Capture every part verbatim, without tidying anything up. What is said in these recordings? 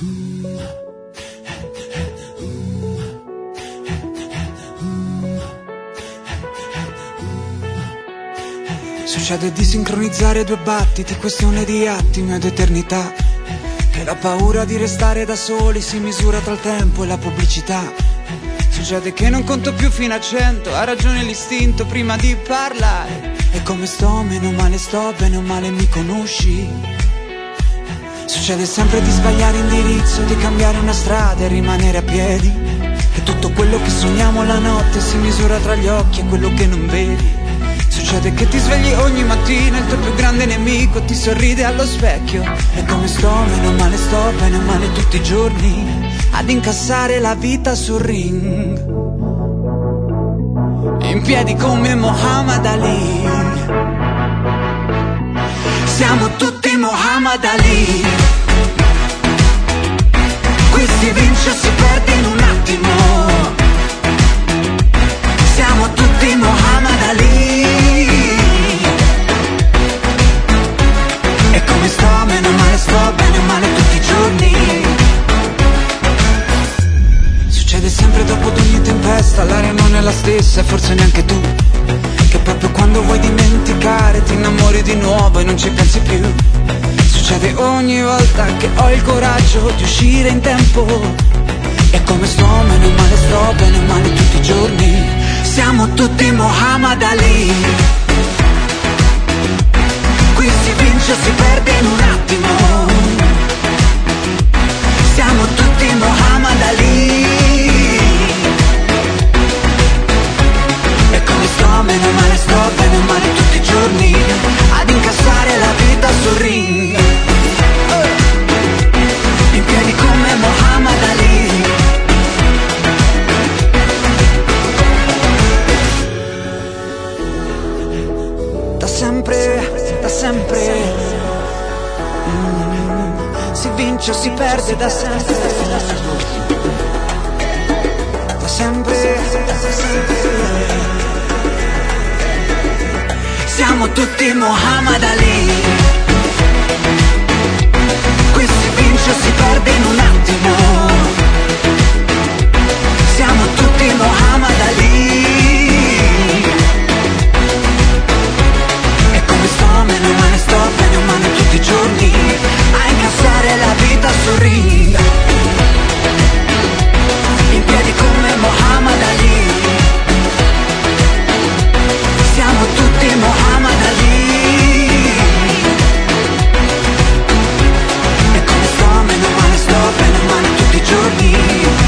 Succede di sincronizzare due battiti, questione di attimi ed eternità. E la paura di restare da soli si misura tra il tempo e la pubblicità. Succede che non conto più fino a cento, ha ragione l'istinto prima di parlare. E come sto, meno male sto, bene o male mi conosci. Succede sempre di sbagliare indirizzo, di cambiare una strada e rimanere a piedi. E tutto quello che sogniamo la notte si misura tra gli occhi e quello che non vedi. Succede che ti svegli ogni mattina, il tuo più grande nemico ti sorride allo specchio. E come sto, meno male sto, bene o male tutti i giorni, ad incassare la vita sul ring. In piedi come Muhammad Ali. Siamo tutti Muhammad Ali. Qui si vince o si perde in un attimo. Siamo tutti Muhammad Ali. E come sto, meno male sto, bene o male tutti i giorni. Succede sempre dopo ad ogni tempesta, l'aria non è la stessa e forse neanche tu. Che proprio quando vuoi dimenticare ti innamori di nuovo e non ci pensi più. Succede ogni volta che ho il coraggio di uscire in tempo. E come sto, meno male sto, bene o male tutti i giorni. Siamo tutti Muhammad Ali. Qui si vince o si perde in un attimo. Siamo tutti Muhammad Ali. E come sto, meno male sto, bene o male tutti i giorni, ad incassare la vita sul ring. In piedi come Muhammad Ali. Da sempre, da sempre mm, si vince o si perde da sempre. Da sempre, da sempre. Siamo tutti Muhammad Ali. Qui si vince o si perde in un attimo. Siamo tutti Muhammad Ali. E come sto, meno male sto, bene o male tutti i giorni, a incassare la vita sul ring. In piedi come Muhammad Ali. Siamo tutti Muhammad Ali. E come sto, meno male sto, bene o male tutti i giorni.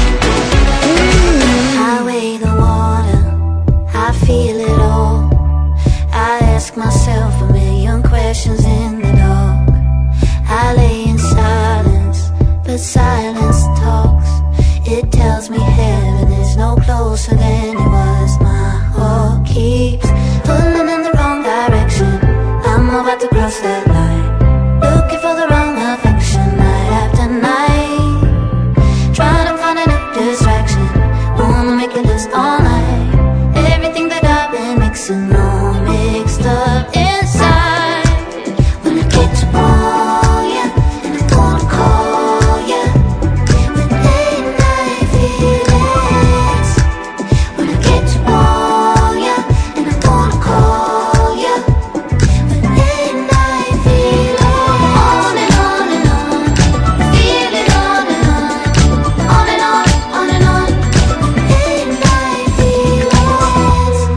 I weigh the water, I feel it all. I ask myself a million questions in the dark. I lay in silence, but silence talks. It tells me heaven is no closer than it was. My heart keeps pulling in the wrong direction. I'm about to cross that line, looking for the wrong affection night after night. Trying to find a new distraction, wanna make it last all night. Everything that I've been mixing all mixed up inside. When I get to want ya, and I wanna call ya with late night feelings. When I get to want ya, and I wanna call ya with late night feelings. On and on and on, feel it on and on, on and on, on and on. Late night feelings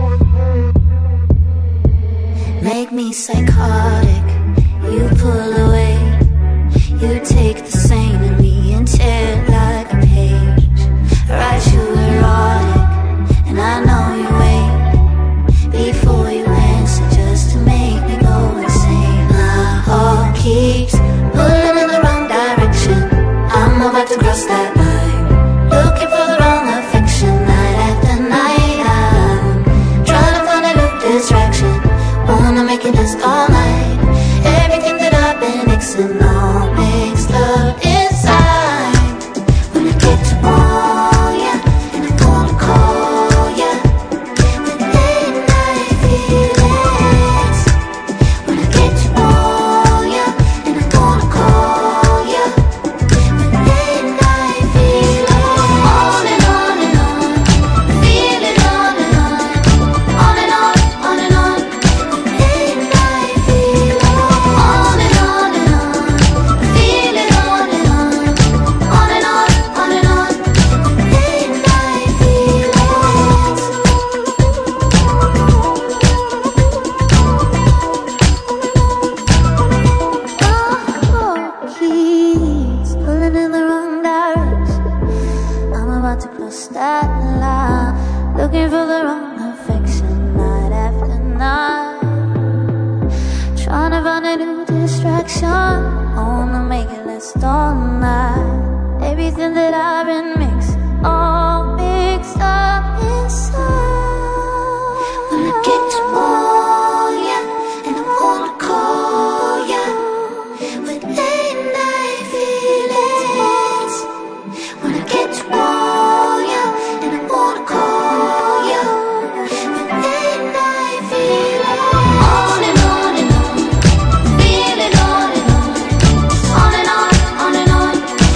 make me psychotic. You pull away, you take the same in me and tear it like a page. I write you erotic, and I know you wait before you answer just to make me go insane. My heart keeps pulling in the wrong direction. I'm about to cross that line, looking for the wrong affection night after night. I'm trying to find a new distraction, wanna make it last all night. Everything that I've been mixing all mixed up starlight, looking for the wrong affection night after night, trying to find a new distraction, wanna make it last all night. Everything that I've been mixing, all mixed up inside. When I get to know ya, and I wanna call ya with late night feelings. When I get to know ya, and I wanna call ya with late night feelings. On and on and on, feeling on and on, on and on, on and on.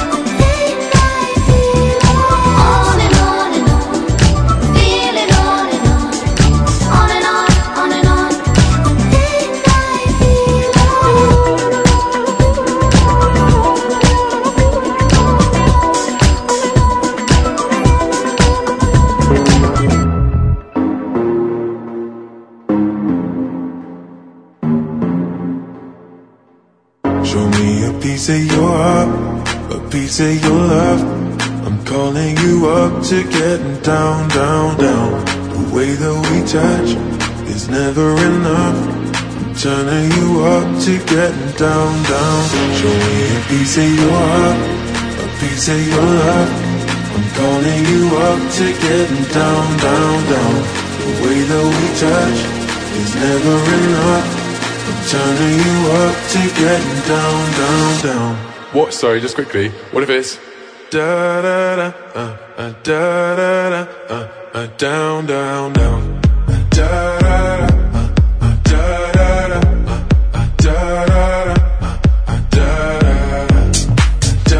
Show me a piece of your heart, a piece of your love. I'm calling you up to getting down, down, down. The way that we touch is never enough. I'm turning you up to getting down, down. Show me a piece of your heart, a piece of your love. I'm calling you up to getting down, down, down. The way that we touch is never enough. I'm turning you up to getting down, down, down. What? Sorry, just quickly. What if it's da da da uh, uh, da da da uh, uh, down, down, down. Uh, da da da uh, uh, da da da uh, uh, da da da uh, uh, da da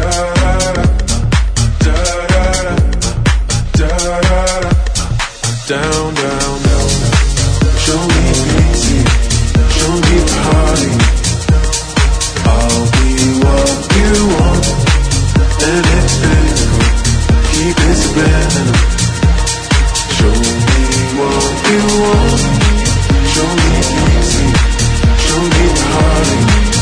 da da da da da da da down, down, down. Show me easy. Show me party. I'll be what you want, and it's physical. Keep it subliminal. Show me what you want. Show me easy. Show me party.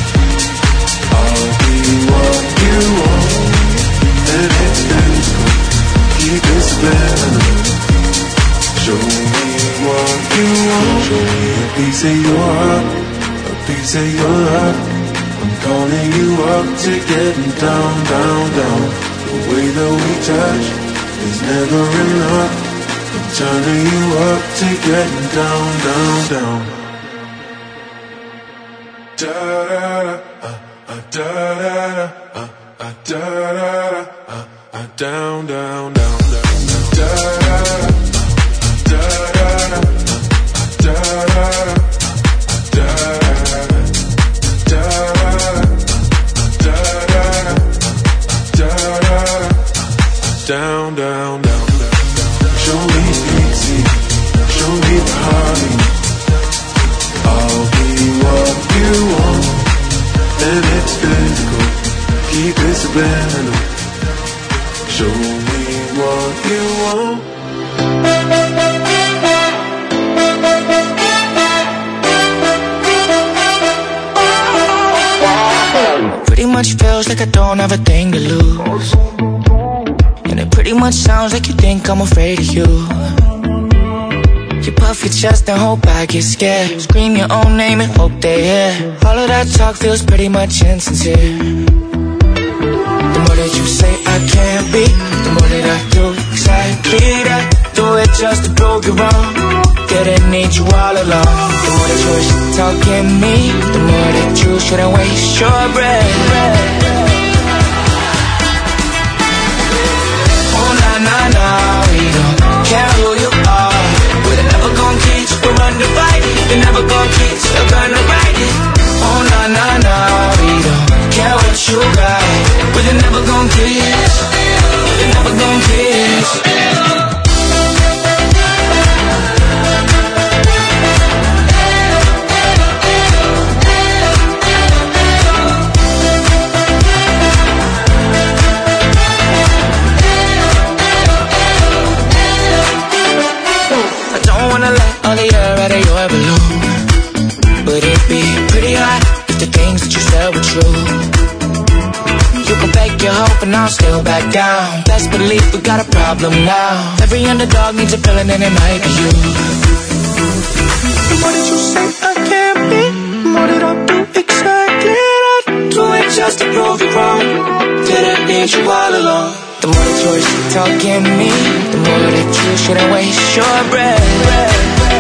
I'll be what you want, and it's physical. Keep it subliminal. Show me what you want. Show me a piece of your heart, a piece of your love. I'm calling you up to getting down, down, down. The way that we touch is never enough. I'm turning you up to getting down, down, down. Da da da, uh, uh, da da da, uh, uh, da da da, uh, uh, down, down, down, down, da da da. Down, down, down, down. Show me easy, show me party. I'll be what you want, and it's physical. Keep it subliminal. Show me what you want. Pretty much feels like I don't have a thing to lose, and it pretty much sounds like you think I'm afraid of you. You puff your chest and hope I get scared. Scream your own name and hope they hear. All of that talk feels pretty much insincere. The more that you say I can't be, the more that I do exactly that. Do it just to prove you wrong. Didn't need you all along. The more that you should talk in me, the more that you shouldn't waste your breath. Oh na na na, we don't care who you are. We're never gonna kiss, we're under fight. You're never gonna kiss, you're gonna write it. Oh na na na, we don't care what you got. We're never gonna kiss, we're never gonna kiss. All the air out of your balloon. Would it be pretty hot if the things that you said were true? You can fake your hope and I'll still back down. Best believe we got a problem now. Every underdog needs a villain and it might be you. What did you say I can't be? What did I do exactly that? Do it just to prove you wrong. Didn't need you all along. The more that you're talking me, the more that you shouldn't waste your breath.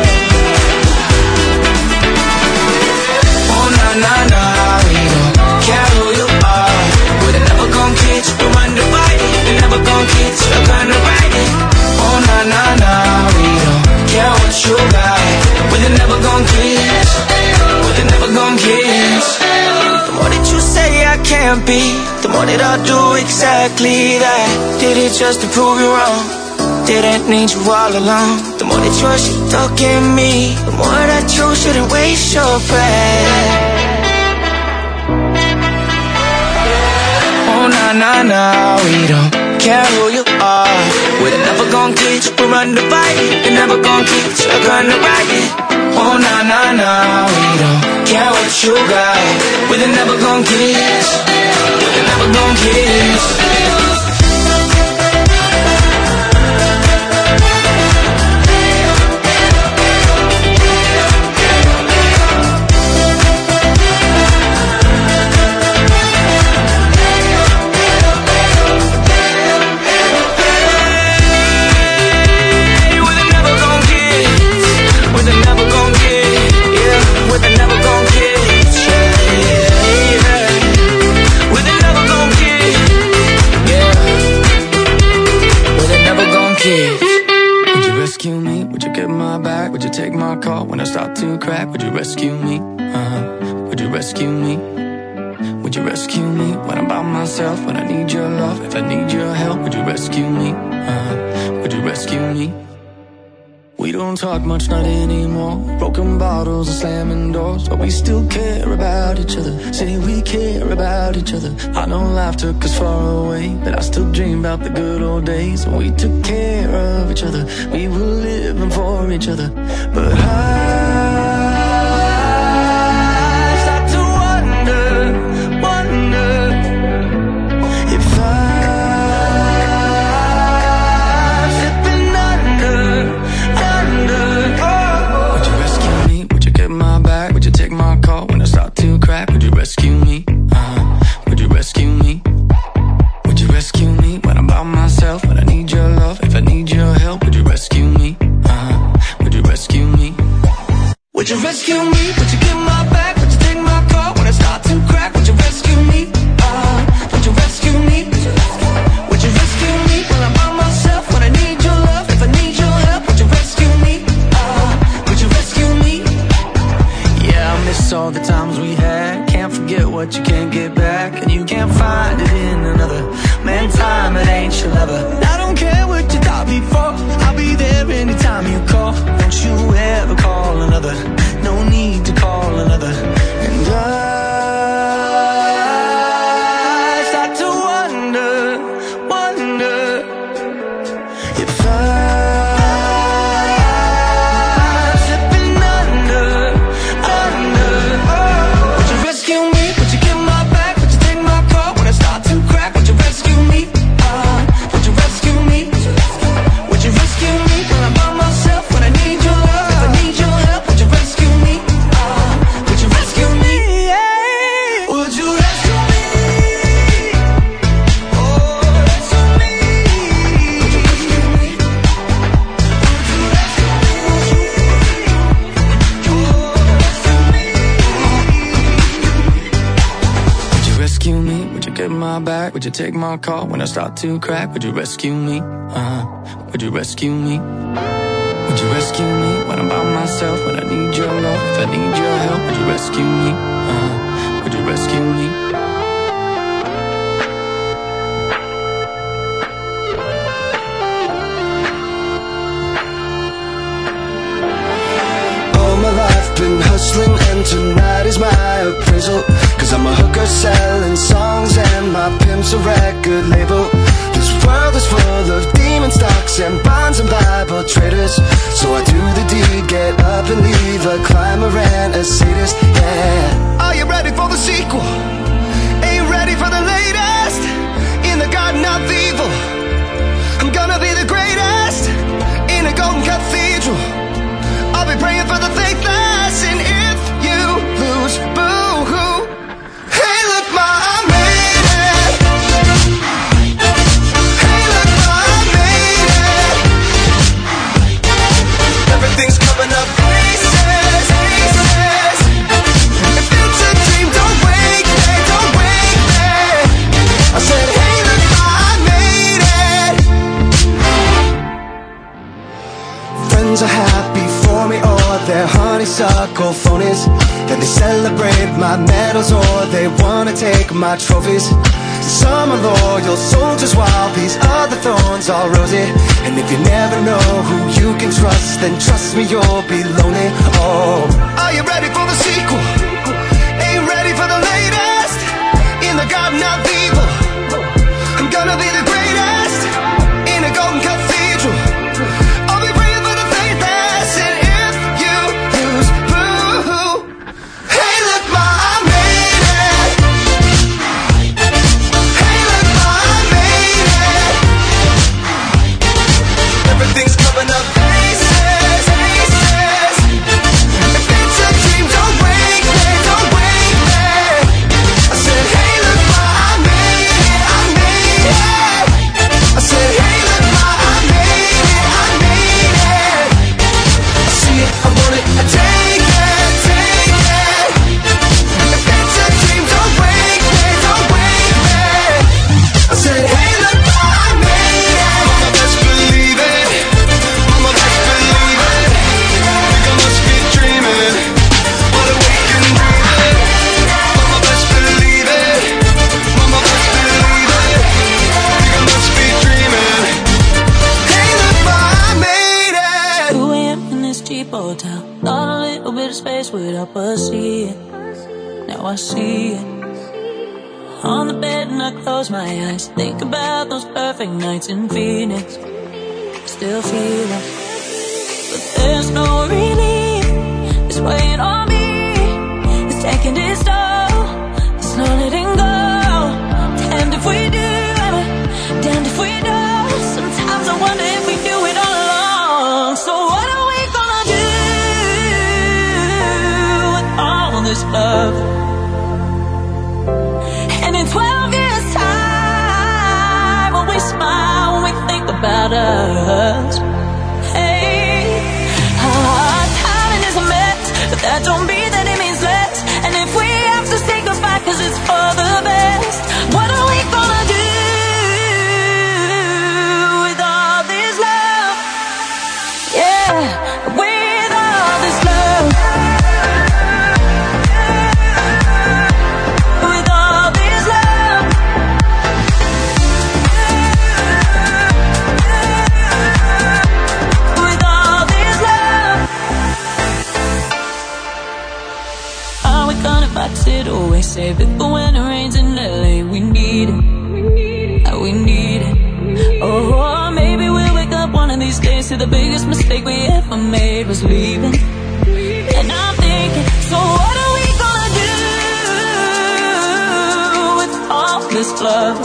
Oh na na na, we don't care who you are. We're never gonna get you undivided. We're never gonna get you undivided. Oh na na na, we don't care what you got. We're never gonna get, we're never gonna get. The more that you say I can't be, the more that I'll do exactly that. Did it just to prove you wrong. Didn't need you all along. The more that you're talking me, the more that you shouldn't waste your breath. Oh na na na, we don't care who you are. We're never gonna get you, we're undivided. We're never gonna get you, we're gonna ride it. Oh na na na, we don't care what you got. We're never gonna get, we're never gonna get. When I start to crack, would you rescue me? Uh-huh. Would you rescue me? Would you rescue me when I'm by myself? When I need your love, if I need your help, would you rescue me? Uh-huh. Would you rescue me? We don't talk much, not anymore. Broken bottles and slamming doors, but we still care about each other. Say we care about each other. I know life took us far away, but I still dream about the good old days when we took care of each other. We were living for each other. But I start to wonder, wonder if I'm slipping under, under. Oh. Would you rescue me? Would you get my back? Would you take my call when I start to crack? Would you rescue me? Uh-huh. Would you rescue me? Would you rescue me when I'm by myself? When I need your love, if I need your help, would you rescue me? Uh-huh. Would you rescue me? Would you rescue me? Would you get my back? Would you take my call when I start to crack? Would you rescue me? Uh, would you rescue me? Would you rescue me when I'm by myself? When I need your love, if I need your help, would you rescue me? Uh, would you rescue me? Yeah, I miss all the times we had. Can't forget what you can't get back, and you can't find it in another. Man, time, it ain't your lover. I don't care what you thought before. I'll be there anytime you call. Don't you ever call another. No need to call another. And I start to wonder, wonder if I'm slipping under, under. Would you rescue me? Would you get my back? Would you take my call when I start to crack? Would you rescue me? Uh, would you rescue me? Would you rescue me when I'm by myself? When I need your love, if I need your help, would you rescue me? Uh, would you rescue me? Yeah. Would you rescue me? Oh, rescue me. Would you rescue me? Would you rescue me? Would you rescue me? Would you get my back? Would you take my call when I start to crack? Would you rescue me? Uh, would you rescue me? Would you rescue me when I'm by myself? When I need your love, if I need your help, would you rescue me? Uh, would you rescue me? All my life been hustling and tonight is my appraisal. Cause I'm a hooker selling songs and my pimp's a record label. This world is full of demon stocks and bonds and Bible traders. So I do the deed, get up and leave a climber and a sadist, yeah. Are you ready for the sequel? Are you ready for the latest? be praying for the faithless. And if you lose, boo-hoo. Hey, look, ma, I made it. Hey, look, ma, I made it. Everything's coming up aces, aces. If it's a dream, don't wake me, don't wake me. I said, hey, look, ma, I made it. Friends are happy for me, or they're honeysuckle phonies. Then they celebrate my medals, or they wanna take my trophies. Some are loyal soldiers, while these other thorns are rosy. And if you never know who you can trust, then trust me, you'll be lonely. Oh, are you ready for the sequel? Ain't ready for the latest. In the garden of evil, I'm gonna be the greatest. In a golden cathedral, I'll be praying for the faithless. And if you lose, boo-hoo. Hey, look, ma, I made it. Hey, look, ma, I made it. Everything's coming up aces, aces. If it's a dream, don't wake me, don't wake me. I said, hey, look, ma, I made it, I made it. I said, hey, look, ma, I made it, I made it. I see it, I want it, I take it, take it. If it's a dream, don't wake me, don't wake me. I said, hey, look, ma, I made it. Mama, best believe it. Mama, best believe it. Think I must be dreaming, but awake and breathing. Mama, best believe it. Mama, best believe it. Think I must be dreaming. Hey, look, ma, I made it. two a.m. in this cheap hotel. Thought a little bit of space would help us see it. Now I see it. On the bed and I close my eyes. Think about those perfect nights in Phoenix. Still feel it, but there's no relief. It's weighing on me. It's taking its toll. It's not letting go. Damned if we do, damned if we don't. Sometimes I wonder if we do it all along. So what are we gonna do with all this love? And in twelve years' time, when we smile, when we think about us. Hey, our timing is a mess, but that don't mean that it means less. And if we have to say goodbye, cause it's for the best, what are we gonna do with all this love? Yeah, with all this love. With all this love. With all this love. Are we gonna box it away? Save it for when it rains in L A. We need it. Uh, We need it. Oh, maybe we'll wake up one of these days to the biggest mistake we ever made was leaving. And I'm thinking, so what are we gonna do with all this love?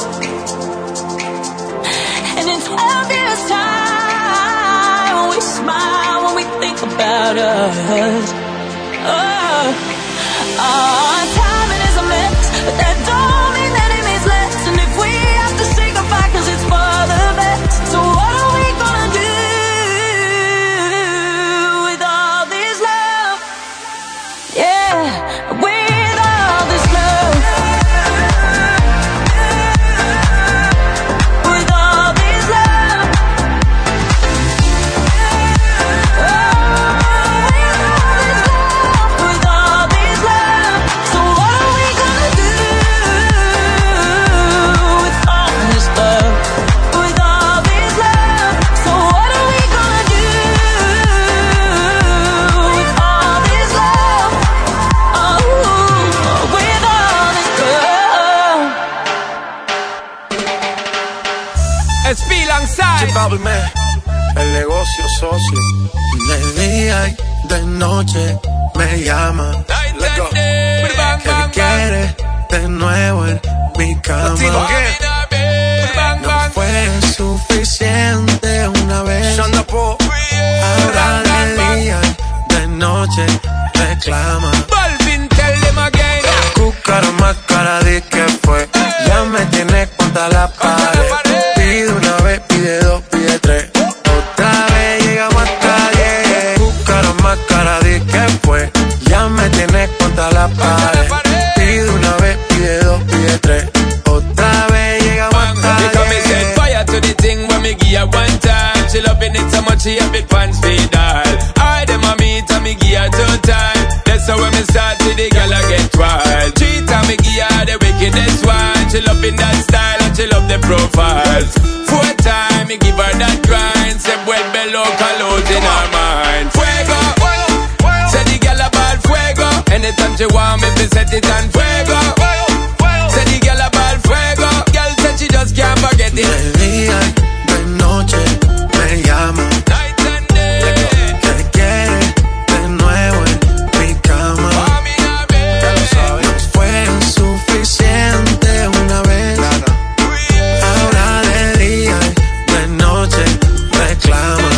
And in twelve years' time, when we smile, when we think about us. Oh, our timing is a mess, but that don't mean that it means less. And if we have to say goodbye, cause it's for the best, so what are we gonna do with all this love? Yeah, with all this love. With all this love. Oh, with all this love. So what are we gonna do with all this love? With all this love. So what are we gonna do with all this love? Oh, with all this love. It's P alongside Bubble Man, el negocio socio. De día y de noche me llama. Let's go. Bang, Que bang, bang. quiere de nuevo en mi cama. No fue suficiente una vez. Ahora de día y de noche reclama. Balvin, tell them again. Cúcaro más cara de que fue. Ya me tienes contra la pared. Pide una vez, pide dos, pide tres. Otra vez llegamos hasta diez. Cúcaro más cara de que fue. Ya me tienes contra la pared. Pide una vez, pide dos, pide tres. Otra vez llegamos hasta diez. Because me set fire to the thing when me give her one time. She loving it so much she have it pants feed all. I dem a meet and me give her two time. That's how when me start to the girl I get wild. Three time me give her the wickedest one. She loving that style and she love the profiles. Four time me give her that grind. Say vuelve loca load in her mind. Fuego, say the girl a ball fuego. Anytime she want me to set it on fuego. Say the girl a ball fuego. Girl said she just can't forget it. De día y de noche me llama. Night and day. Que quiere de nuevo en mi cama. Ya lo sabes. No fue suficiente una vez. Ahora de día y de noche reclama.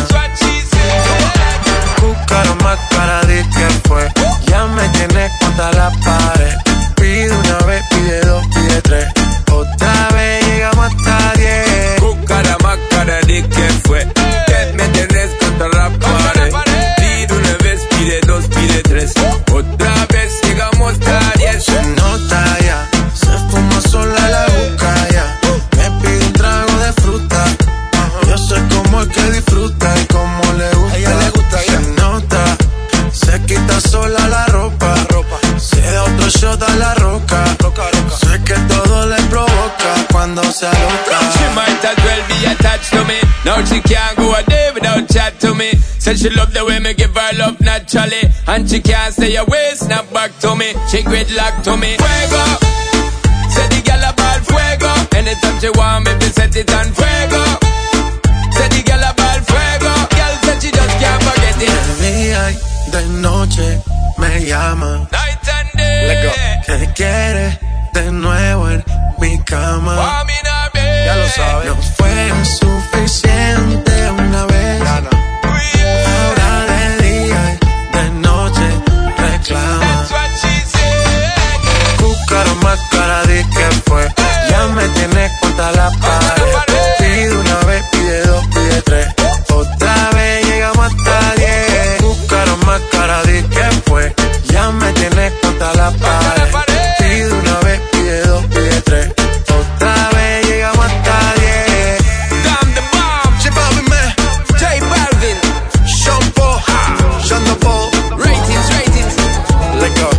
Cúcaro más cara de que fue. Ya me tienes contra la pared. Pide una vez, pide dos, pide tres. Otra vez llegamos hasta diez. Cúcara más cara de que fue. Que me tienes contra la pared. Pide una vez, pide dos, pide tres. Otra vez llegamos hasta diez. Se nota ya, se fuma sola la boca ya. Me pide un trago de fruta. Yo sé cómo es que disfruta y cómo le gusta. A ella le gusta, se nota, se quita sola la ropa. Se da otro shot a la roca. Sé que todo le provoca cuando se aloca. She might as well be attached to me. Now she can't go a day without chat to me. Said she love the way me give her love naturally. And she can't stay away, snap back to me. She gridlock to me. Fuego, say the girl a ball fuego. Anytime she want me, to set it on fuego. Say the girl a ball fuego. Girl said she just can't forget it. De día y de noche me llama. Night and day. Que quiere de nuevo en mi cama. Want me not be. Ya lo sabes. No fue suficiente una vez. Ahora de día y de noche reclama. That's what she said. Cúcaro más cara de que fue. Ya me tienes contra la pared. Pide una vez, pide dos, pide tres. Otra vez llegamos hasta diez. Cúcaro más cara de que fue. Ya me tienes contra la pared. Pide una vez, pide dos, pide tres. Otra vez llegamos hasta diez. Damn the bomb. J Balvin, man. J Balvin. Sean Paul. Sean the Paul. Ratings, ratings. Let go.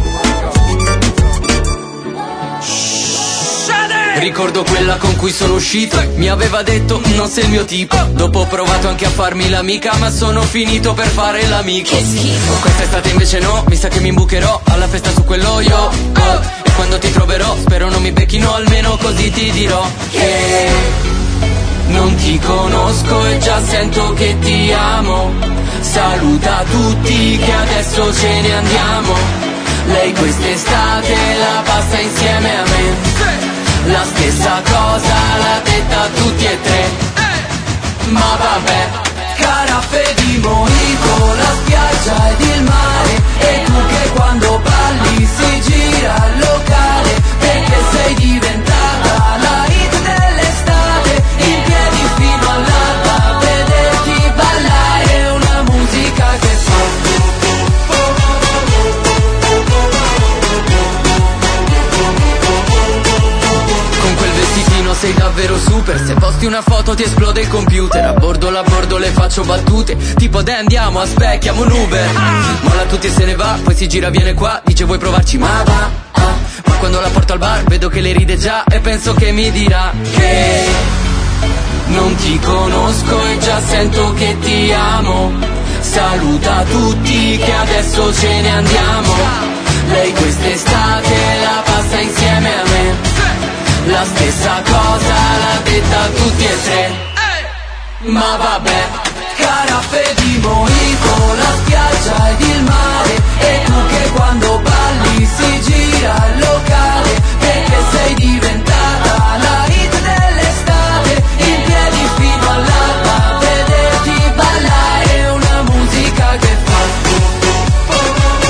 Ricordo quella con cui sono uscito. Mi aveva detto non sei il mio tipo. Dopo ho provato anche a farmi l'amica, ma sono finito per fare l'amico. Che schifo. Quest'estate invece no, mi sa che mi imbucherò alla festa su quello yo oh. E quando ti troverò spero non mi becchino, almeno così ti dirò che non ti conosco e già sento che ti amo. Saluta tutti che adesso ce ne andiamo. Lei quest'estate la passa insieme a me. La stessa cosa l'ha detta a tutti e tre. Ma vabbè, caraffe di mojito, la spiaggia ed il mare. E tu che quando balli si gira il locale. Perché sei diventata la hit dell'estate. In piedi fino all'alba, vederti ballare. Una musica che fa sei davvero super. Se posti una foto ti esplode il computer. A bordo la bordo le faccio battute tipo dai andiamo, aspettiamo un Uber. Molla tutti e se ne va, poi si gira viene qua, dice vuoi provarci ma va ah. Ma quando la porto al bar vedo che le ride già e penso che mi dirà che non ti conosco e già sento che ti amo. Saluta tutti che adesso ce ne andiamo. Lei quest'estate la passa insieme a me. La stessa cosa l'ha detta a tutti e tre. Ma vabbè, caraffe di mojito, la spiaggia ed il mare. E tu che quando balli si gira il locale. Perché sei diventata la hit dell'estate. In piedi fino all'alba, vederti ballare. Una musica che fa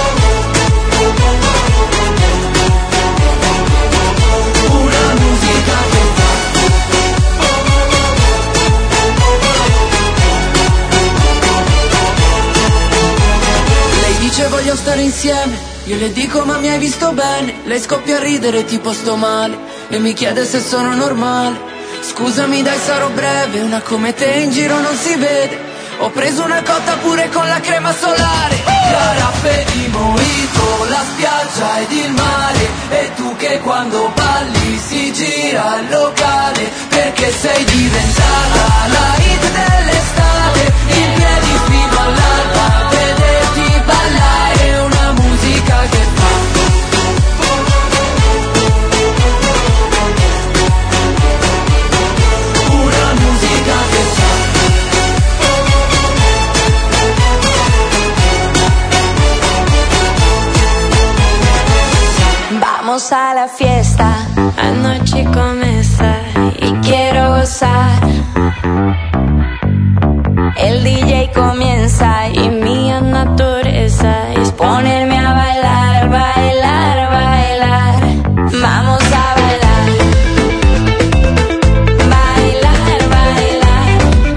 stare insieme. Io le dico ma mi hai visto bene. Lei scoppia a ridere tipo sto male e mi chiede se sono normale. Scusami dai sarò breve, una come te in giro non si vede. Ho preso una cotta pure con la crema solare. Carafe di mojito, la spiaggia ed il mare. E tu che quando balli si gira il locale. Perché sei diventata la hit dell'estate. In piedi fino all'alba, vederti ballare. Una musica che fa una musica che fa. Vamos a la fiesta, anoche comienza y quiero gozar. El D J comienza y mi naturaleza es ponerme a bailar, bailar, bailar. Vamos a bailar. Bailar, bailar.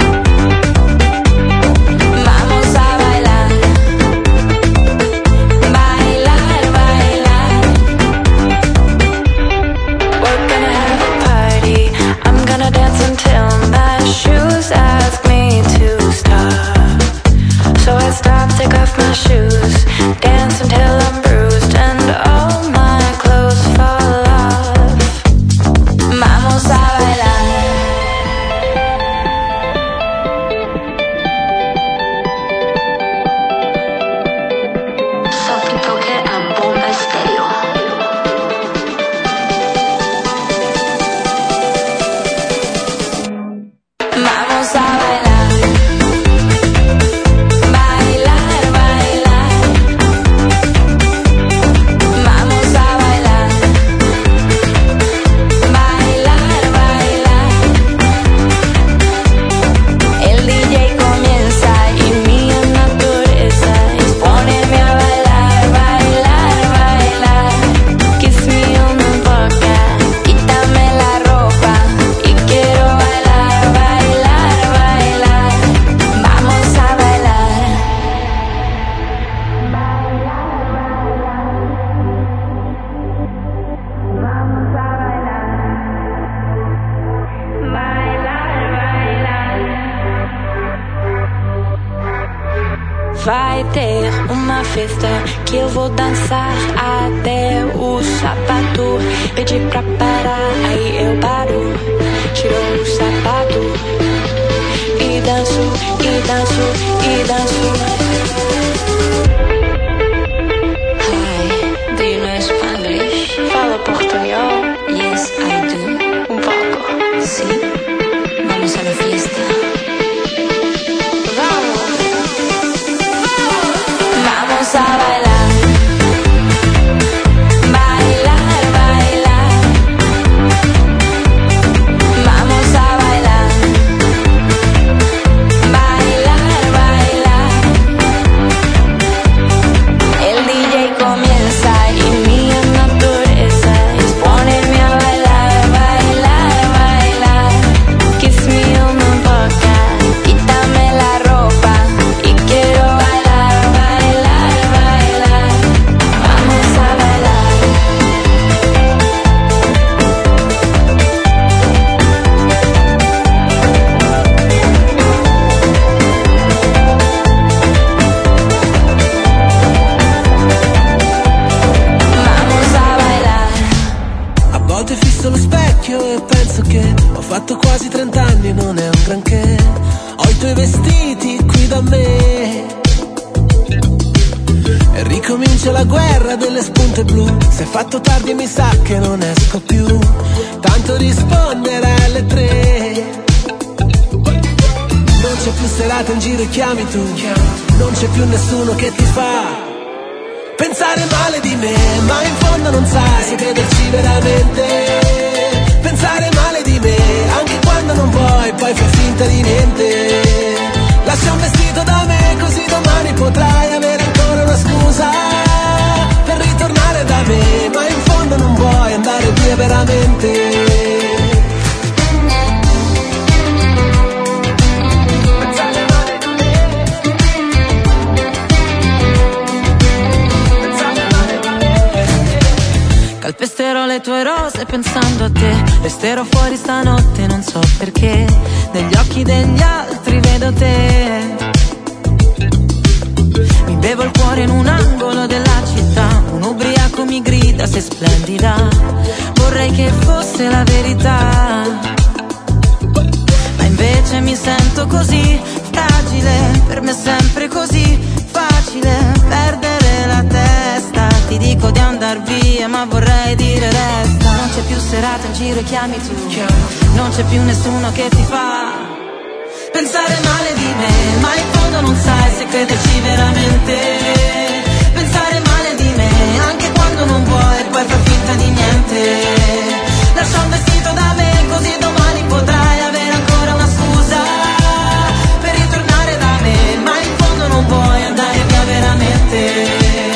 Vamos a bailar. Bailar, bailar. We're gonna have a party. I'm gonna dance until my shoes ask me to stop. So I stop, take off my shoes, dance until I'm bruised and all my clothes fall off. Vamos a bailar. Sophie Toque a Bomba Estéreo. Vamos a bailar. Bailar, bailar. Vamos a bailar. Bailar, bailar. El D J comienza y mi naturaleza es ponerme a bailar, bailar, bailar. Kiss me on the boca, quítame la ropa y quiero bailar, bailar, bailar. Vamos a bailar. Vai ter uma festa que eu vou dançar até o sapato pedir pra parar, aí eu paro, tiro o sapato e danço, e danço, e danço. Hi, do you know Spanglish? Fala portunhol? Yes, I do. Un poco. Sí. Vamos a la fiesta. Vamos. Vamos a bailar. Bailar, bailar. Vamos a bailar. Bailar, bailar. El D J comienza y mi naturaleza es ponerme a bailar, bailar, bailar. Kiss me on the boca, quítame la ropa y quiero bailar, bailar, bailar. Vamos a bailar. Vamos a bailar. A volte fisso lo specchio e penso che ho fatto quasi trent'anni, non è un granché. Ho i tuoi vestiti qui da me e ricomincia la guerra delle spunte blu. Se è fatto tardi mi sa che non esco più, tanto rispondere alle tre. Non c'è più serata in giro e chiami tu, non c'è più nessuno che ti fa pensare male di me, ma in fondo non sai se crederci veramente. Pensare male di me, anche quando non vuoi, poi fai finta di niente. Lascia un vestito da me, così domani potrai avere ancora una scusa per ritornare da me, ma in fondo non vuoi andare via veramente. tue rose pensando a te. Resterò fuori stanotte, non so perché. Negli occhi degli altri vedo te. Mi bevo il cuore in un angolo della città. Un ubriaco mi grida, sei splendida. Vorrei che fosse la verità, ma invece mi sento così fragile. Per me è sempre così facile perdere la testa. Ti dico di andar via, ma vorrei dire resta. Non c'è più serata in giro e chiami tu. Non c'è più nessuno che ti fa pensare male di me, ma in fondo non sai se crederci veramente. Pensare male di me anche quando non vuoi, poi far finta di niente. Lascia un vestito da me, così domani potrai avere ancora una scusa per ritornare da me, ma in fondo non vuoi andare via veramente.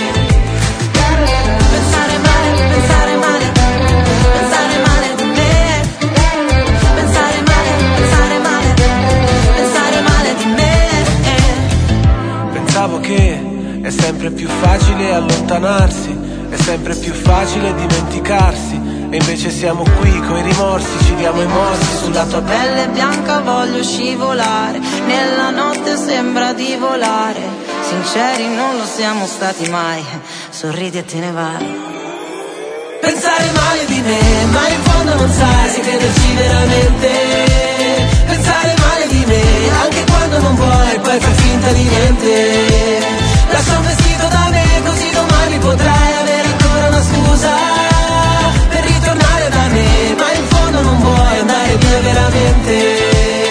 Pensare male, pensare male, pensare male di me. Pensare male, pensare male, pensare male di me. Pensavo che è sempre più facile allontanarsi, è sempre più facile dimenticarsi, e invece siamo qui coi rimorsi, ci diamo i morsi. Sulla tua pelle bianca voglio scivolare, nella notte sembra di volare. Sinceri non lo siamo stati mai, sorridi e te ne vai. Pensare male di me, ma in fondo non sai se crederci veramente. Pensare male di me, anche quando non vuoi, poi fai finta di niente. Lascia un vestito da me, così domani potrai avere ancora una scusa per ritornare da me, ma in fondo non vuoi andare via veramente.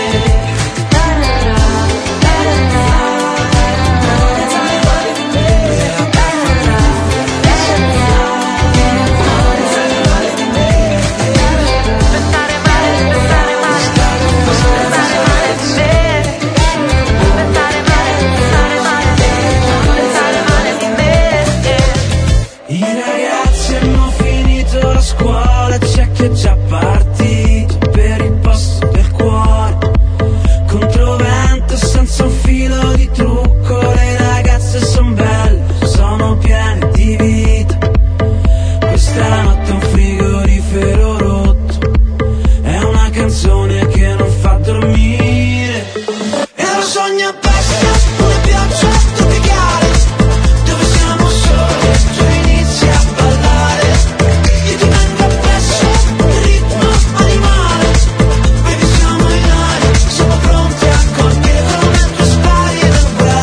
C'è chi è già partito per il posto del cuore, controvento senza un filo di trucco. Le ragazze son belle, sono piene di vita. Questa notte è un frigorifero rotto, è una canzone che non fa dormire. E lo sogno apposta, una pioggia tropicale, dove siamo soli, tu inizi a ballare. Io ti vengo appresso, il ritmo animale, baby siamo in aria, siamo pronti a colpire come tu spari nel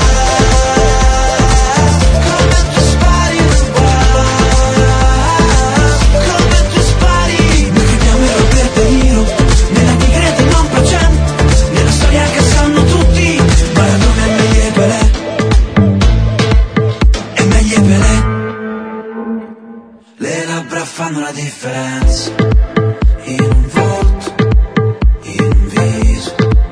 west, come tu spari nel west, come tu spari. Noi chiamiamo il Robert De Niro, nella Tigrete non facciamo, nella storia che sanno tutti, Maradona è meglio e Pelé, è meglio e Pelé. Le labbra fanno la differenza, in un volto, in un viso.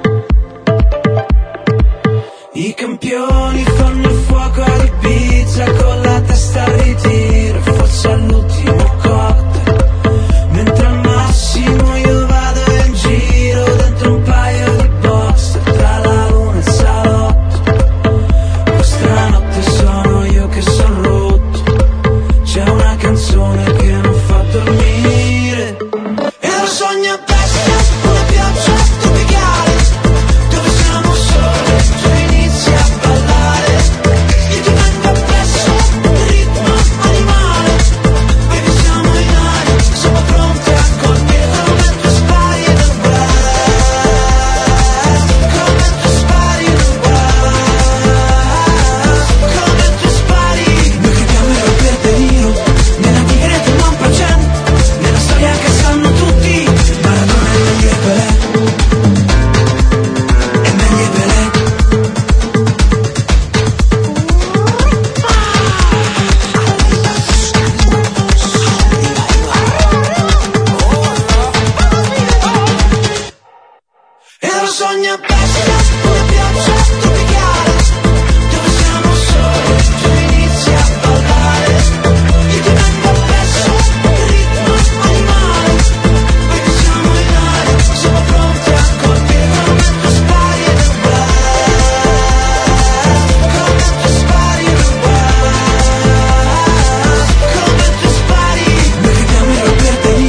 I campioni fanno il fuoco ad Ibiza, con la testa al ritiro, forse all'ultimo cocktail. Mentre al massimo io vado in giro, dentro un paio di box, tra la luna e il salotto. Questa notte sono io che son rotto, c'è una canzone che non fa dormire. E lo sogno a testa, una pioggia tropicale, dove siamo soli, tu inizi a ballare. Io ti vengo appresso, il ritmo animale, baby siamo in aria, siamo pronti a colpire come tu spari nel west, come tu spari nel west, come tu spari. Noi chiamiamo il Robert De Niro, nella Tigrete non facciamo, nella storia che sanno tutti, Maradona è meglio e Pelé, è meglio e Pelé. E lo sogno apposta, una pioggia tropicale, dove siamo soli, tu inizi a ballare. Io ti vengo appresso, il ritmo animale, baby siamo in aria, siamo pronti a colpire come tu spari nel west, come tu spari nel west, come tu spari. Noi chiamiamo il Robert De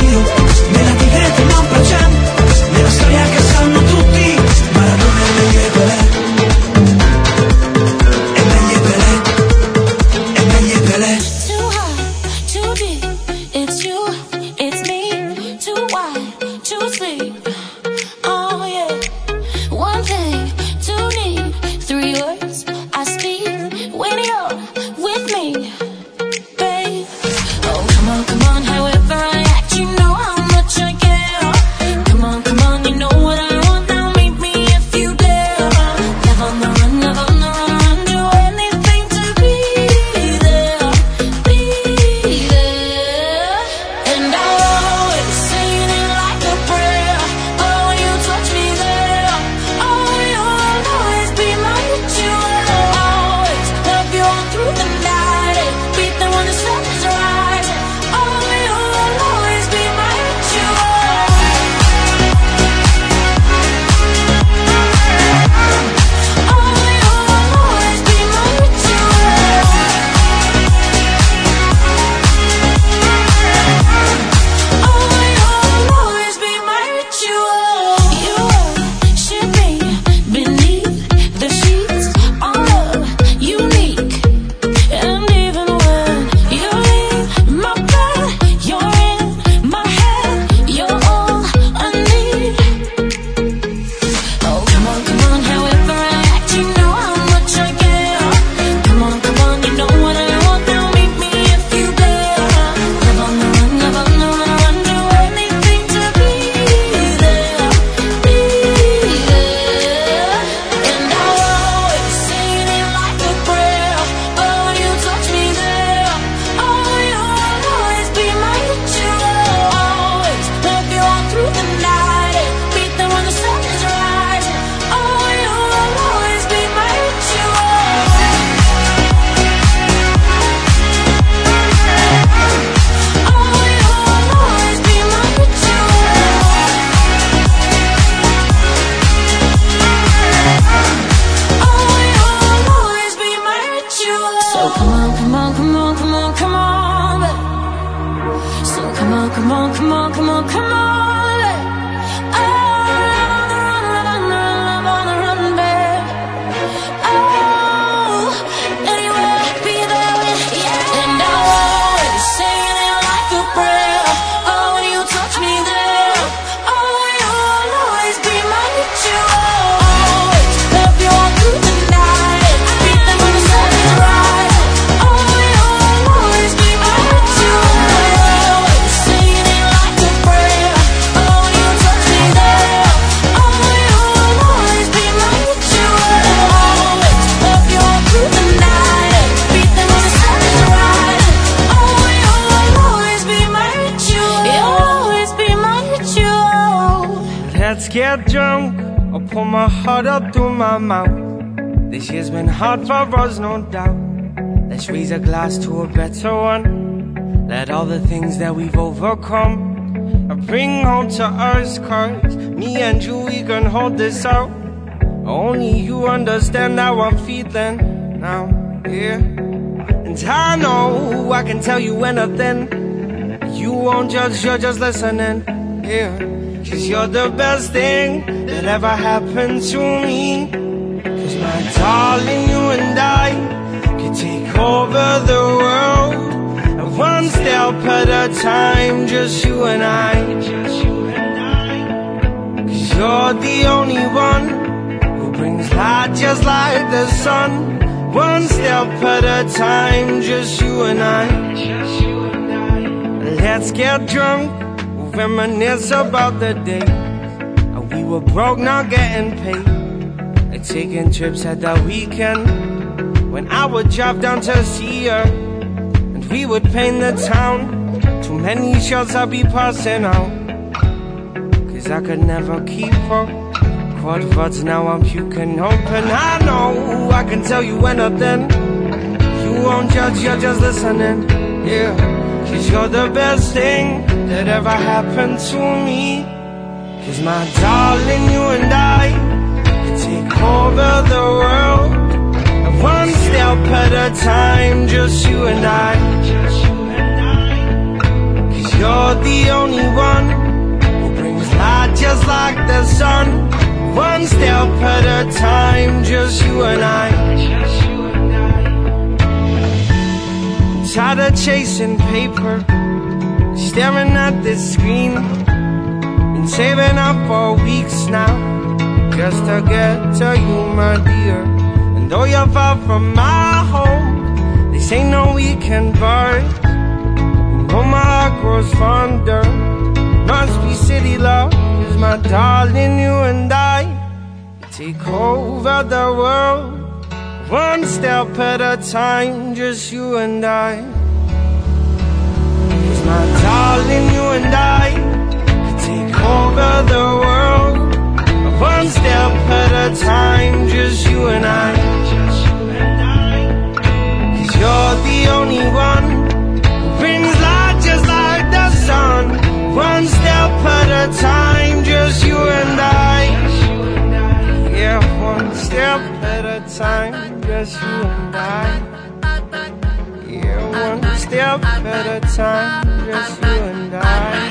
get drunk, I'll pour my heart up through my mouth. This year's been hard for us, no doubt. Let's raise a glass to a better one. Let all the things that we've overcome I bring home to us, cause me and you, we can hold this out. Only you understand how I'm feeling now, yeah. And I know I can tell you anything. You won't judge, you're just listening, yeah. Cause you're the best thing that ever happened to me. Cause my darling, you and I could take over the world, and one step at a time, just you and I. Cause you're the only one who brings light just like the sun. One step at a time, just you and I. Let's get drunk, we'll reminisce about the day we were broke, not getting paid. Like taking trips at the weekend, when I would drive down to see her, and we would paint the town. Too many shots I'd be passing out, cause I could never keep up. Quad words, now I'm puking open. I know I can tell you anything. You won't judge, you're just listening, yeah. Cause you're the best thing that ever happened to me. Cause my darling, you and I can take over the world, and one step at a time, just you and I. Cause you're the only one who brings light just like the sun. One step at a time, just you and I. I'm tired of chasing paper, staring at this screen. Been saving up for weeks now, just to get to you, my dear. And though you're far from my home, this ain't no weekend bar. You know my heart grows fonder, must be city love. Cause my darling, you and I take over the world, one step at a time, just you and I. Cause my darling, you and I take over the world, one step at a time, just you and I. Cause you're the only one who brings light just like the sun. One step at a time, just you and I. Yeah, one step at a time, just you and I. Yeah, one step at a time, just you and I.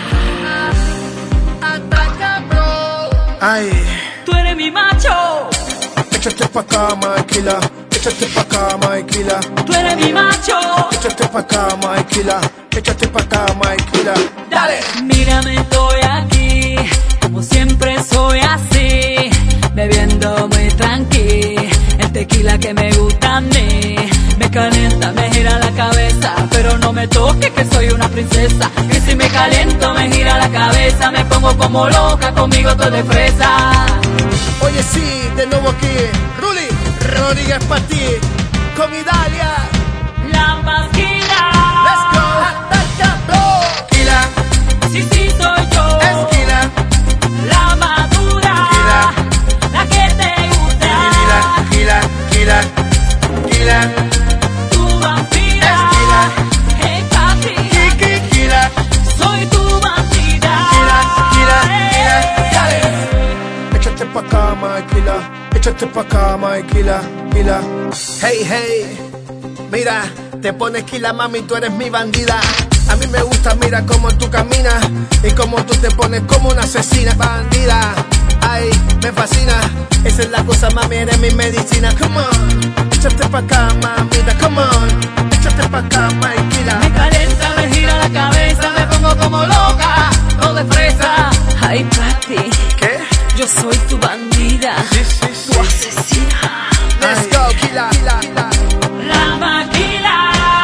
Ay, tú eres mi macho. Échate pa' acá, Maikila. Échate pa' acá, Maikila. Tú eres mi macho. Échate pa' acá, Maikila. Échate pa' acá, Maikila. Dale. Mírame, estoy aquí, como siempre soy así, bebiendo muy tranqui, el tequila que me gusta a mí. Me calienta, me gira la cabeza, pero no me toques que soy una princesa. Que si me caliento me gira la cabeza, me pongo como loca, conmigo todo de fresa. Oye sí, de nuevo aquí, Ruli Rodríguez pa' ti, con Idalia. La masquila. Let's go. Kila. Sí, sí, soy yo. Esquila. La madura. Kila. La que te gusta. Kila, Kila, Kila, Kila. Tu vampira. Esquila. Hey, papi. Kiki, Kila. Soy tu bandida. Kila, Kila, Kila. Dale. Échate pa' acá, Maikila. Échate pa' acá, Maikila, Kila. Hey, hey. Mira, te pones Kila, mami, tú eres mi bandida. A mí me gusta, mira cómo tú caminas y cómo tú te pones como una asesina bandida. Ay, me fascina, esa es la cosa, mami, eres mi medicina. Come on, échate pa' acá, mamita, come on, échate pa' acá, Maikila. Me calienta, me gira la cabeza, me pongo como loca, todo de fresa. Ay, papi, ¿qué? Yo soy tu bandida, sí, sí, sí. tu asesina. Let's go, Kila, Kila, Kila. La maquila.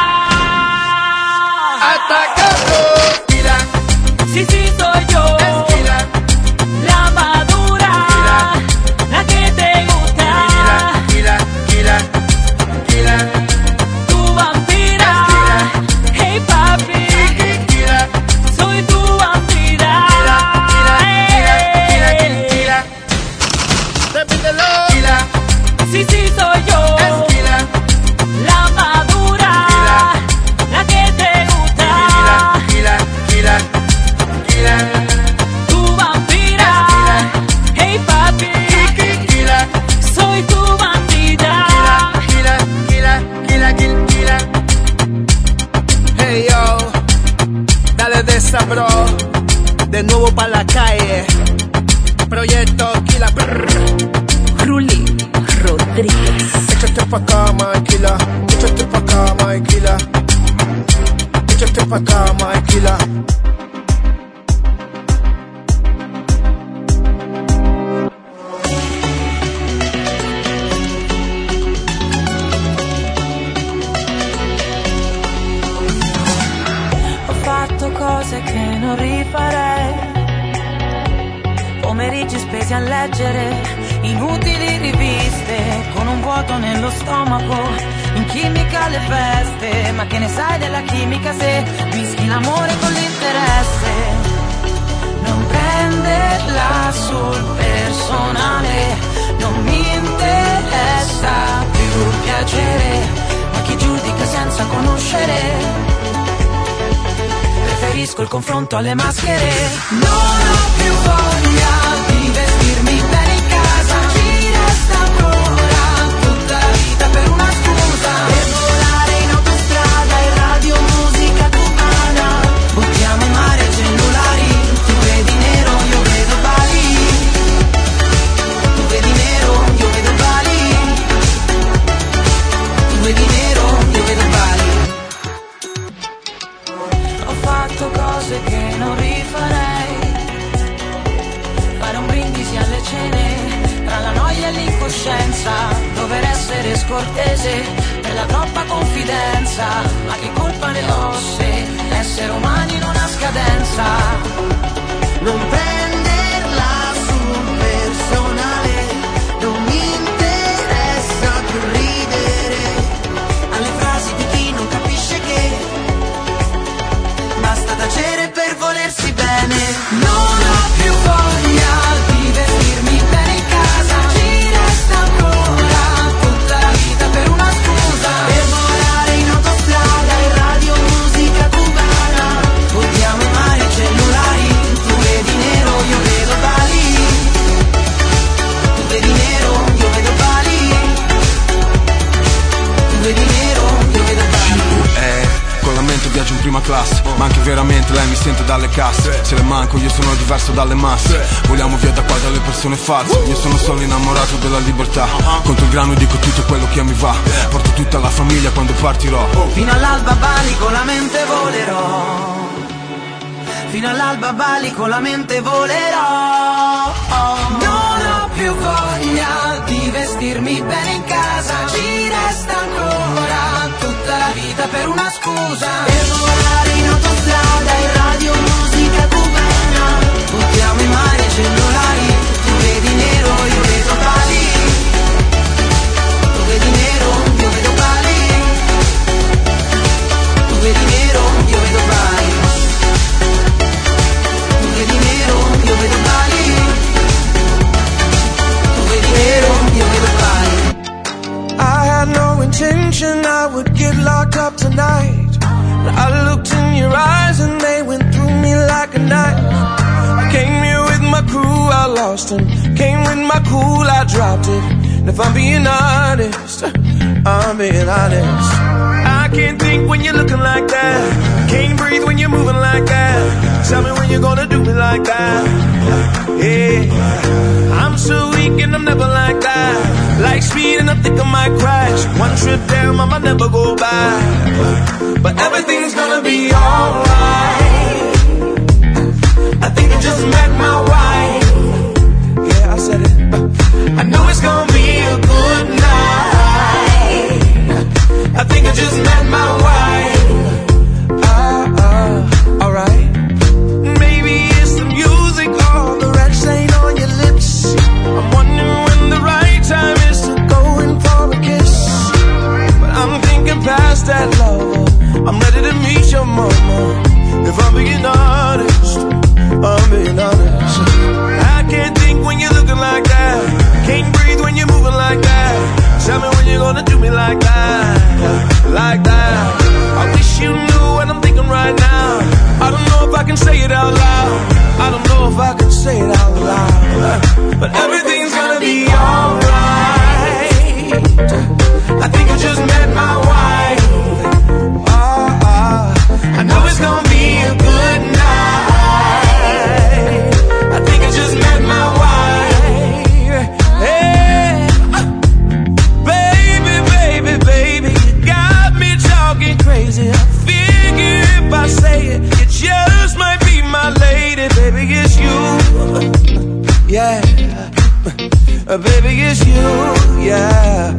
Atacando, Kila. Sí, sí, soy yo. Esquila. La madura. Kila. La que te gusta. Kila, Kila, Kila, Kila. Tu vampira. Esquila. Hey, papi. Kiki, Kila. Soy tu bandida. Kila, Kila, Kila, Kila, Kila. repítelo. Tequila. Sí, sí, soy yo. Tequila. La madura. Tequila. La que te gusta. Tequila, tequila, tequila. Tu vampira. Tequila. Hey papi. Tequila. Soy tu bandida. Tequila, tequila, tequila, tequila. Hey yo, dale de esa bro. De nuevo pa' la calle. Proyecto Kila. Ruli Rodríguez. Échate pa' acá, Maikila. Échate pa' acá, Maikila. Échate pa' acá, Maikila. Ho fatto cose che non rifarei. Pomeriggi spesi a leggere inutili riviste, con un vuoto nello stomaco, in chimica le feste. Ma che ne sai della chimica se mischi l'amore con l'interesse? Non prenderla sul personale, non mi interessa più piacere, ma chi giudica senza conoscere. Preferisco il confronto alle maschere. Non ho più voglia di vestirmi bene in casa. Ci resta ancora tutta la vita per una scusa. Per volare in autostrada e radio musica cubana. Buttiamo in mare cellulari. Tu vedi nero, io vedo Bali. Tu vedi nero, io vedo Bali. Tu vedi nero, io vedo Bali. Ho fatto cose che non rifarei. Fare un brindisi alle cene, tra la noia e l'incoscienza. Dover essere scortese per la troppa confidenza. Ma che colpa ne ho se l'essere umano in una scadenza? Non prenderla sul personale, non mi interessa più ridere alle frasi di chi non capisce che basta tacere per volersi bene. Non ho più voglia di vestirmi bene in casa. Ci resta ancora tutta la vita per una scusa. Per volare in autostrada e radio musica cubana. Buttiamo in mare i cellulari. Tu vedi nero, io vedo Bali. Tu vedi nero, io vedo Bali. Tu vedi nero, io vedo Bali. Eh, con la mente viaggio in prima classe, ma anche veramente lei mi sente dalle casse. Se le manco io sono diverso dalle masse. Vogliamo via da qua dalle persone false. Io sono solo innamorato della libertà. Conto il grano e dico tutto quello che mi va. Porto tutta la famiglia quando partirò. Fino all'alba Bali con la mente volerò. Fino all'alba Bali con la mente volerò. Non ho più voglia di vestirmi bene in casa. Ci resta ancora tutta la vita per una scusa. Per volare in autostrada e radio musica cubana. Buttiamo in mare i cellulari. Tu vedi nero, io vedo Bali. Tu vedi nero, io vedo Bali. Tu vedi nero, io vedo Bali. Tu vedi nero, io vedo Bali. Tu vedi nero, io vedo Bali. I had no intention I would get locked up tonight. I looked in your eyes and they went through me like a knife. I came here with my crew, I lost them. Came with my cool, I dropped it. And if I'm being honest, I'm being honest. I can't think when you're looking like that. Can't breathe when you're moving like that. Tell me when you're gonna do me like that. Yeah, I'm so weak and I'm never like that. Like speed and I think I might crash. One trip down, I might never go back. But everything's gonna be alright. I think I just met my wife. Yeah, I said it. I know it's gonna be a good night. I think I just met my wife. Ah, ah, alright. Maybe it's the music or the red stain on your lips. I'm wondering when the right time is to go in for a kiss. But I'm thinking past that, love. I'm ready to meet your mama. If I'm being honest, I'm being honest. I can't think when you're looking like that. Can't but everything's gonna be alright. I think I just met my wife. Oh, oh, I know it's gonna be a good night. I think I just met my wife. Hey, baby, baby, baby, you got me talking crazy. I figure if I say it, it just might be my lady. Baby, it's you. Yeah, uh, baby, it's you, yeah.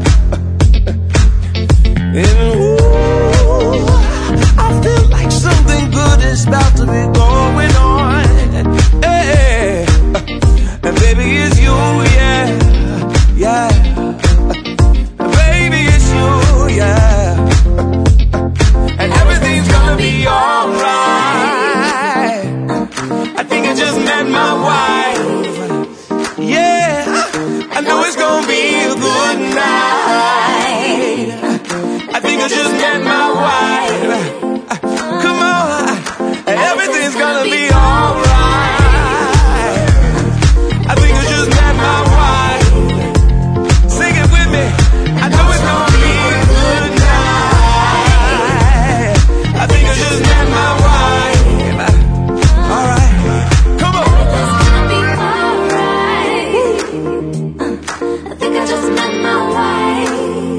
And ooh, I feel like something good is about to be going on. Hey, and baby, it's you, yeah, yeah. Baby, it's you, yeah. And everything's gonna be alright. I think I just met my wife. Yeah, I know it's gonna be a good night. I think I just met my wife. Come on, everything's gonna be alright. I think I just met my wife. Sing it with me. I know it's gonna be a good night. I think I just met my wife. Alright, come on. I think I just met my wife.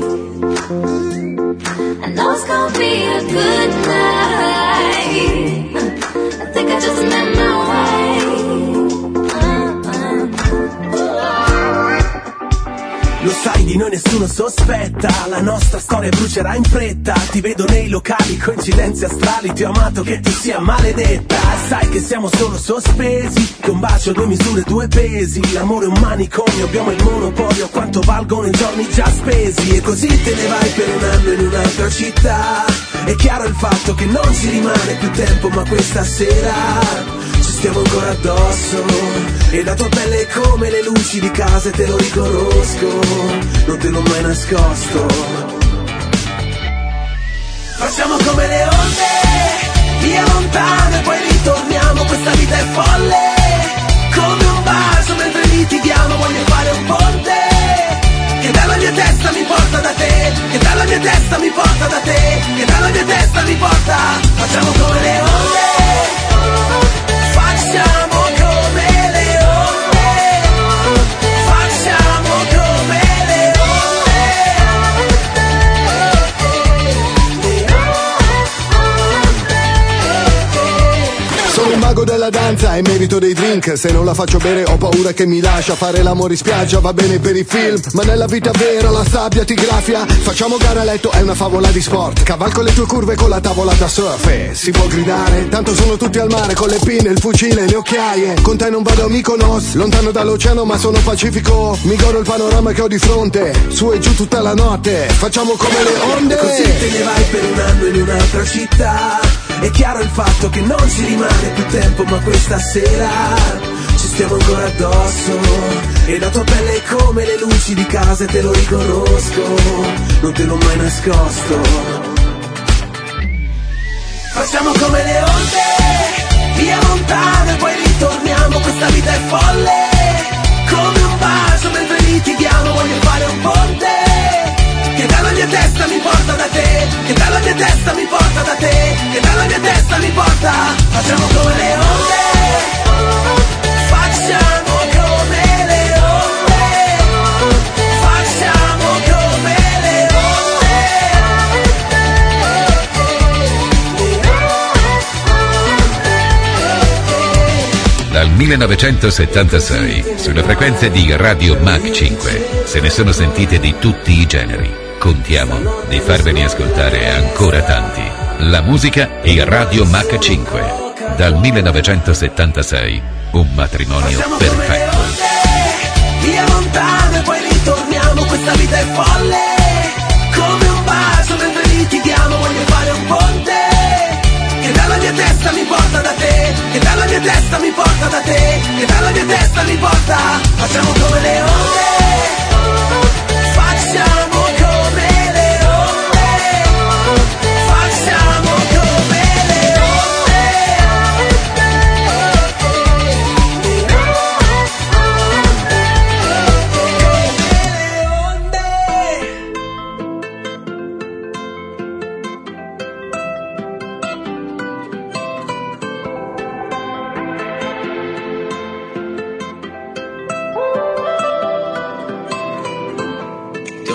I know it's gonna be a good night. I think I just met my wife. Lo sai, di noi nessuno sospetta, la nostra storia brucerà in fretta. Ti vedo nei locali, coincidenze astrali, ti ho amato che tu sia maledetta. Sai che siamo solo sospesi, che un bacio, due misure, due pesi. L'amore è un manicomio, abbiamo il monopolio, quanto valgono i giorni già spesi. E così te ne vai per un anno in un'altra città. È chiaro il fatto che non ci rimane più tempo, ma questa sera ci stiamo ancora addosso. E la tua pelle è come le luci di casa e te lo riconosco, non te l'ho mai nascosto. Facciamo come le onde, via lontano e poi ritorniamo. Questa vita è folle, come un bacio mentre litighiamo. Voglio fare un ponte che dalla mia testa mi porta da te, che dalla mia testa mi porta da te, che dalla mia testa mi porta. Facciamo come le onde, facciamo come le onde, facciamo come le Sono il mago della danza e merito dei drink. Se non la faccio bere ho paura che mi lascia. Fare l'amore in spiaggia va bene per i film, ma nella vita vera la sabbia ti graffia. Facciamo gara a letto, è una favola di sport. Cavalco le tue curve con la tavola da surf e si può gridare, tanto sono tutti al mare con le pinne, il fucile, le occhiaie. Con te non vado a Mykonos, lontano dall'oceano ma sono pacifico. Mi godo il panorama che ho di fronte, su e giù tutta la notte. Facciamo come le onde. E così te ne vai per un anno in un'altra città. È chiaro il fatto che non ci rimane più tempo, ma questa sera ci stiamo ancora addosso. E la tua pelle è come le luci di casa e te lo riconosco, non te l'ho mai nascosto. Facciamo come le onde, via lontano e poi ritorniamo. Questa vita è folle, come un bacio mentre litighiamo. Voglio fare un ponte che dalla mia testa mi porta da te, che dalla mia testa mi porta da te, che dalla mia testa mi porta. Facciamo come le onde, facciamo come le onde, facciamo come le onde. Dal millenovecentosettantasei, sulle frequenze di Radio Mach cinque, se ne sono sentite di tutti i generi. Contiamo di farvene ascoltare ancora tanti. La musica è Radio Mach cinque. Dal millenovecentosettantasei, un matrimonio perfetto. Via lontano e poi ritorniamo. Questa vita è folle, come un bacio mentre litighiamo. Voglio fare un ponte che dalla mia testa mi porta da te, che dalla mia testa mi porta da te, che dalla mia testa mi porta. Facciamo come le onde, facciamo come le onde, facciamo come le onde.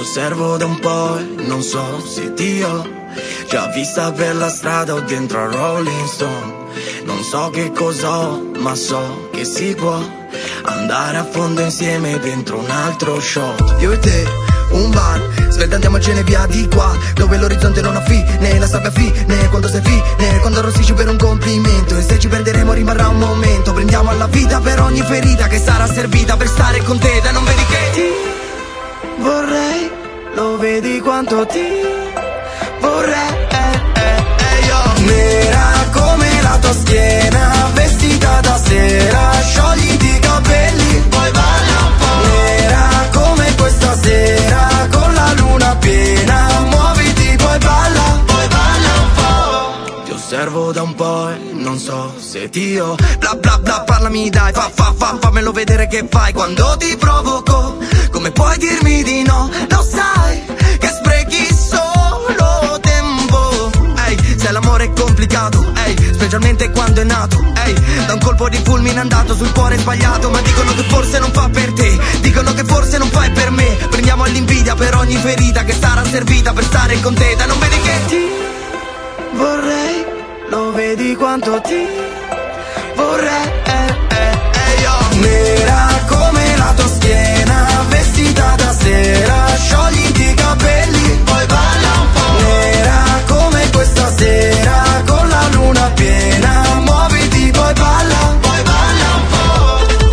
osservo da un po' e non so se ti ho già vista per la strada o dentro a Rolling Stone. Non so che cos'ho, ma so che si può andare a fondo insieme dentro un altro show. Io e te, un bar, svelta andiamocene via di qua, dove l'orizzonte non ha fine, la sabbia fine, quando sei fine, quando arrossisci per un complimento. E se ci perderemo rimarrà un momento, prendiamo alla vita per ogni ferita che sarà servita per stare con te. Da non vedi che ti vorrei, lo vedi quanto ti vorrei, eh, eh, eh, io. Nera come la tua schiena, vestita da sera, sciogliti i capelli, poi balla un po'. Nera come questa sera, con la luna piena, muoviti, poi balla, poi balla un po'. Ti osservo da un po' e non so se ti ho. Bla bla bla, parlami dai, fa fa fa, fammelo vedere che fai quando ti provoco. Come puoi dirmi di no? Lo sai che sprechi solo tempo. Ehi, se l'amore è complicato, ehi, specialmente quando è nato, ehi, da un colpo di fulmine andato sul cuore sbagliato. Ma dicono che forse non fa per te, dicono che forse non fai per me. Prendiamo all'invidia per ogni ferita che sarà servita per stare con te. Da non vedi che ti vorrei, lo vedi quanto ti vorrei, eh, eh, eh, io. Nera come la tua schiena, vestita da sera, sciogliti i capelli, poi balla un po'. Nera come questa sera, con la luna piena, muoviti, poi balla, poi balla un po'.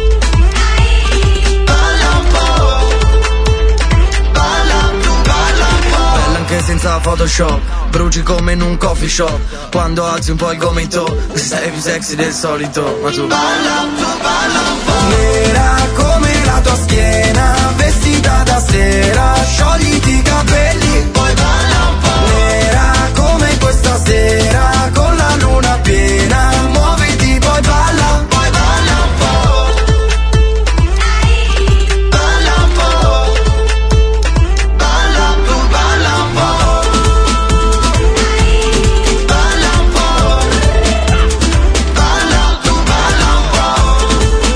Balla un po', balla, tu balla un po'. Bella anche senza Photoshop, bruci come in un coffee shop, quando alzi un po' il gomito, sei più sexy del solito, ma tu balla, tu balla un po'. Nera come la tua schiena, vestita da sera, sciogliti i capelli, poi balla un po'. Nera come questa sera, con la luna piena, muoviti, poi balla, poi balla un po'. Balla un po', balla, tu balla un po'. Balla un po', balla, tu balla un po'.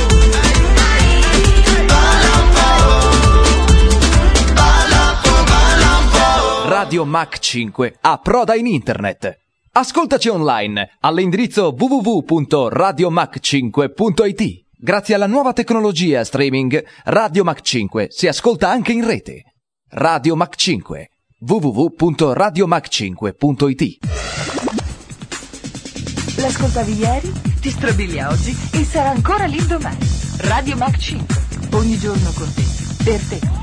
Balla un po', balla, tu balla un po'. Radio Mach cinque approda in internet. Ascoltaci online all'indirizzo w w w punto radio mach cinque punto i t. Grazie alla nuova tecnologia streaming, Radio Mach cinque si ascolta anche in rete. Radio Mach cinque, w w w punto radio mach cinque punto i t. L'ascoltavi ieri, ti strabilia oggi e sarà ancora lì domani. Radio Mach cinque, ogni giorno con te, per te.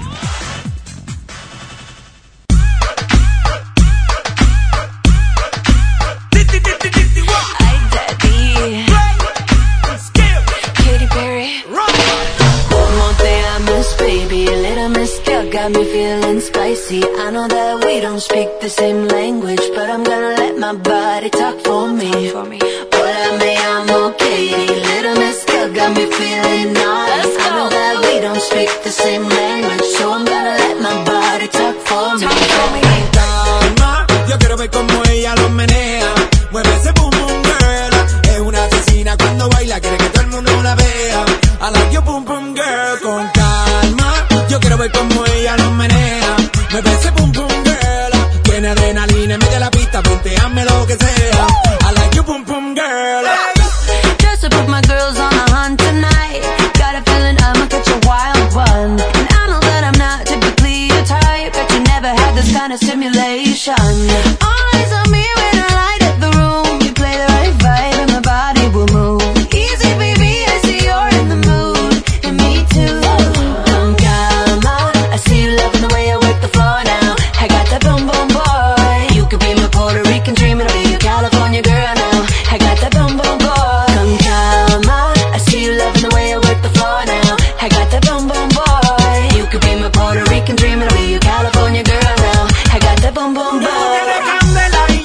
Baby, little miss girl got me feeling spicy. I know that we don't speak the same language, but I'm gonna let my body talk for me. Hola, me llamo Katie. Little miss girl got me feeling naughty. I know that we don't speak the same language, so I'm gonna let my body talk for me. Calma, yo quiero ver cómo ella lo menea. Mueve ese boom boom girl. Es una asesina cuando baila, quiere que todo el mundo la vea. I like your boom boom girl. Con calma, yo quiero ver cómo ella lo menea. Me parece boom boom girl. Tiene adrenalina, mete la pista, ponteame lo que sea. I like your boom boom girl. Just to put my girls on a hunt tonight. Got a feeling I'ma catch a wild one. And I know that I'm not typically your type, but you never had this kind of stimulation. All eyes on me when I light up the room. You play the right vibe and my body will move. Easy baby, I see you're in the mood, and me too. Con calma, I see you loving the way I work the floor now. I got that boom boom boy. You could be my Puerto Rican dream, and I'll be your California girl now. I got that boom boom boy. Con calma, I see you loving the way I work the floor now. I got that boom boom boy. You could be my Puerto Rican dream, and I'll be your California girl now. I got that boom boom boy.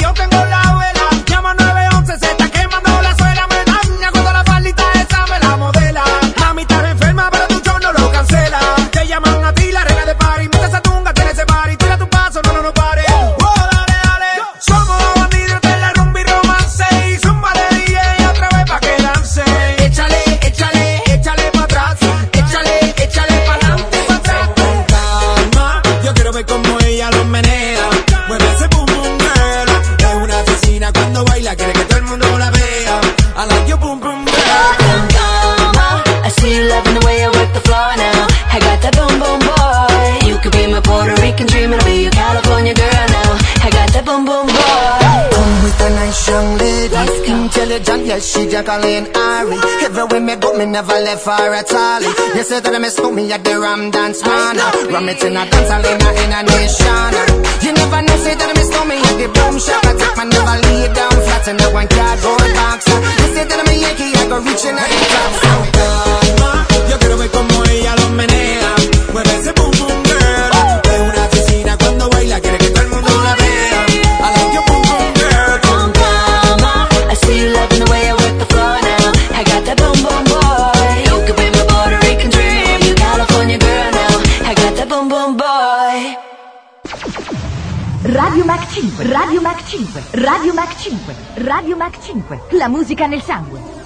Yes, she Jacqueline Ari. Everywhere me go, me never left her at all. You say that me stole me at the Ram Dance Man. Ram it in a dance hall in a, in a nation. You never know, say that me stole me at the Boom Shop. I take my never lay down flat in a one cardboard box. You say that I'm a Yankee, I go reaching at the top. So calma, yo quiero ver como ella lo menea. Mueve ese boom boom girl. Es una asesina cuando baila, quiere que todo el mundo la vea. I like your boom boom girl. Con calma, I see you loving the way I work the floor now. I got that boom boom boy. You could be my Puerto Rican dream. You California girl now. I got that boom boom boy. Radio Mac cinque, Radio Mac cinque, Radio Mac cinque, Radio Mac cinque. La musica nel sangue.